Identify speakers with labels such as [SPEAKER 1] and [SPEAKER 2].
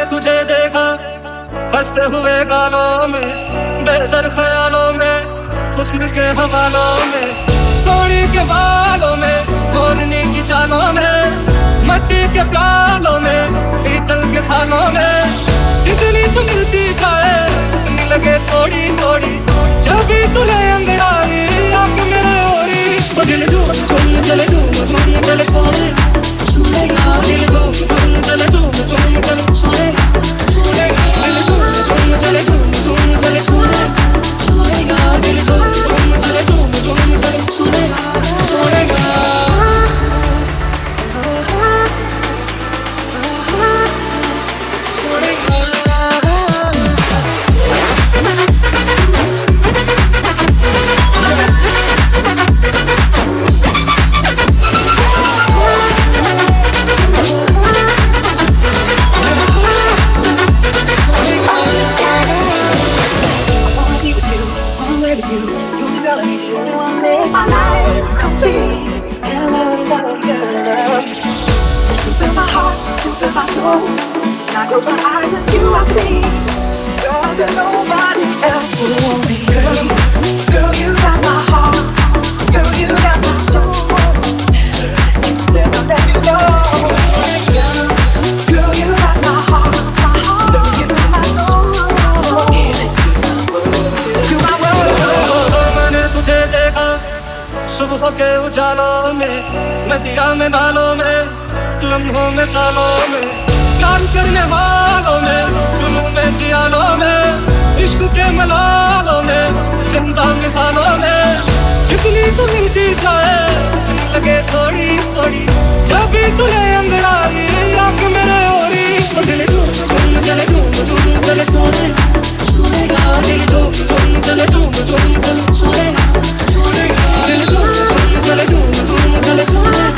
[SPEAKER 1] तुझे देखा हंसते हुए गालों में, बेसर ख्यालों में, हुस्न के हवालों में, सोनी के बालों में, मोरनी की चालों में, मट्टी के प्यालों में, पीतल के थालों में। जितनी तू मिलती जाए उतनी लगे थोड़ी थोड़ी, जब भी तुझे अंगड़ाई आंख मेरे ओरी। वो दिल झूम झूम चले, झूम झूम चले सोने सोनेगा, दिल झूम झूम चले, झूम झूम चले सोने सोनेगा, दिल झूम झूम चले, झूम झूम चले सोने सोनेगा, दिल झूम झूम चले, झूम झूम चले सोने सोनेगा।
[SPEAKER 2] I close my eyes and you I see, 'cause there's nobody else who want me. Girl, you got my heart. Girl, you got my soul. Never let you go. Girl, you got my heart. Girl, you got my soul. You my world.
[SPEAKER 1] मैंने तुझे देखा सुबह के उजालों में, नदियाँ में नालों में, लम्हों में सालों में, प्यार करने वालों में, जुनून में जियालों में, इश्क के मलालों में, जिंदा मिसालों में। जितनी तू मिलती जाए उतनी लगे थोड़ी थोड़ी, जब भी तुझे अंगड़ाई आंख मेरे ओरी। वो दिल झूम झूम चले, झूम झूम चले सोने सोनेगा, दिल झूम झूम चले, झूम झूम चले सोने सोनेगा, दिल झूम झूम चले, झूम झूम चले सोने